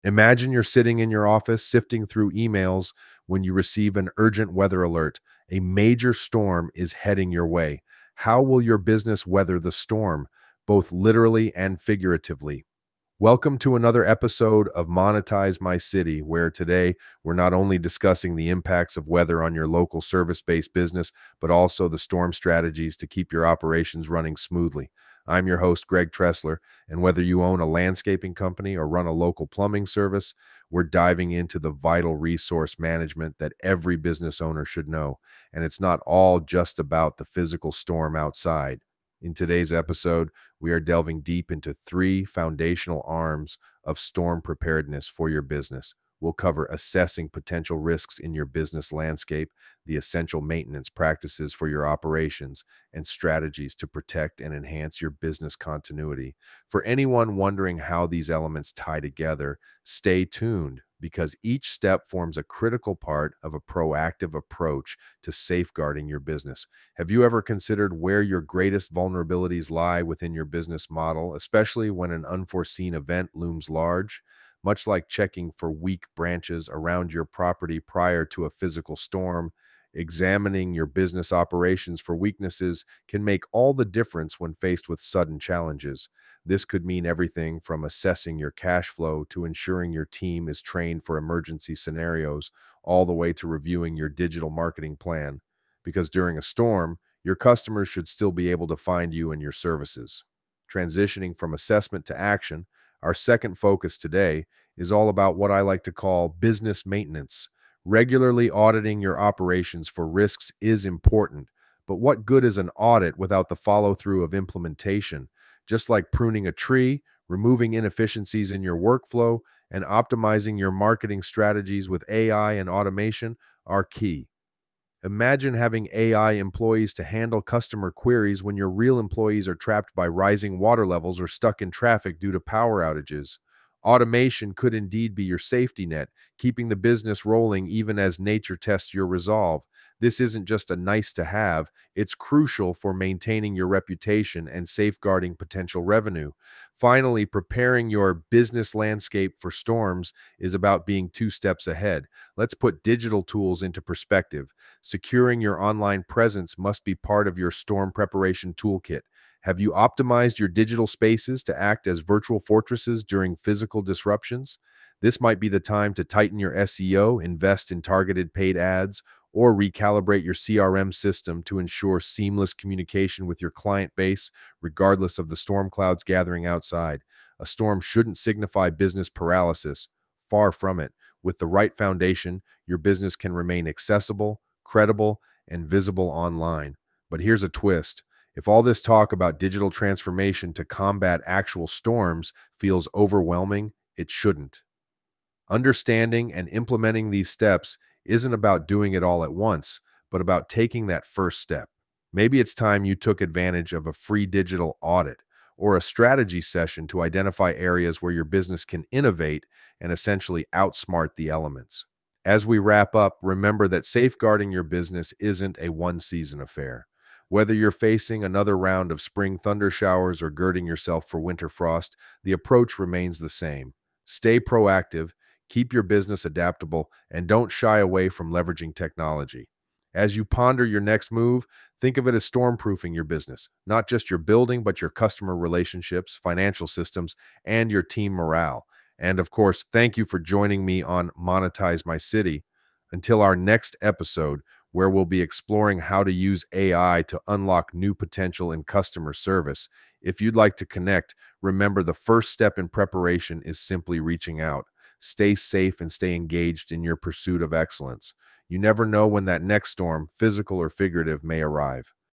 Imagine you're sitting in your office sifting through emails when you receive an urgent weather alert. A major storm is heading your way. How will your business weather the storm, both literally and figuratively? Welcome to another episode of Monetize My City, where today we're not only discussing the impacts of weather on your local service based business, but also the storm strategies to keep your operations running smoothly. I'm your host, Greg Tressler, and whether you own a landscaping company or run a local plumbing service, we're diving into the vital resource management that every business owner should know. And it's not all just about the physical storm outside. In today's episode, we are delving deep into three foundational arms of storm preparedness for your business. We'll cover assessing potential risks in your business landscape, the essential maintenance practices for your operations, and strategies to protect and enhance your business continuity. For anyone wondering how these elements tie together, stay tuned because each step forms a critical part of a proactive approach to safeguarding your business. Have you ever considered where your greatest vulnerabilities lie within your business model, especially when an unforeseen event looms large? Much like checking for weak branches around your property prior to a physical storm, examining your business operations for weaknesses can make all the difference when faced with sudden challenges. This could mean everything from assessing your cash flow to ensuring your team is trained for emergency scenarios, all the way to reviewing your digital marketing plan. Because during a storm, your customers should still be able to find you and your services. Transitioning from assessment to action, our second focus today is all about what I like to call business maintenance. Regularly auditing your operations for risks is important, but what good is an audit without the follow through of implementation? Just like pruning a tree, removing inefficiencies in your workflow, and optimizing your marketing strategies with AI and automation are key. Imagine having AI employees to handle customer queries when your real employees are trapped by rising water levels or stuck in traffic due to power outages. Automation could indeed be your safety net, keeping the business rolling even as nature tests your resolve. This isn't just a nice to have, it's crucial for maintaining your reputation and safeguarding potential revenue. Finally, preparing your business landscape for storms is about being two steps ahead. Let's put digital tools into perspective. Securing your online presence must be part of your storm preparation toolkit. Have you optimized your digital spaces to act as virtual fortresses during physical disruptions? This might be the time to tighten your SEO, invest in targeted paid ads, or recalibrate your CRM system to ensure seamless communication with your client base, regardless of the storm clouds gathering outside. A storm shouldn't signify business paralysis. Far from it. With the right foundation, your business can remain accessible, credible, and visible online. But here's a twist. If all this talk about digital transformation to combat actual storms feels overwhelming, it shouldn't. Understanding and implementing these steps isn't about doing it all at once, but about taking that first step. Maybe it's time you took advantage of a free digital audit or a strategy session to identify areas where your business can innovate and essentially outsmart the elements. As we wrap up, remember that safeguarding your business isn't a one-season affair. Whether you're facing another round of spring thunder showers or girding yourself for winter frost, the approach remains the same. Stay proactive, keep your business adaptable, and don't shy away from leveraging technology. As you ponder your next move, think of it as stormproofing your business, not just your building, but your customer relationships, financial systems, and your team morale. And of course, thank you for joining me on Monetize My City. Until our next episode, where we'll be exploring how to use AI to unlock new potential in customer service. If you'd like to connect, remember the first step in preparation is simply reaching out. Stay safe and stay engaged in your pursuit of excellence. You never know when that next storm, physical or figurative, may arrive.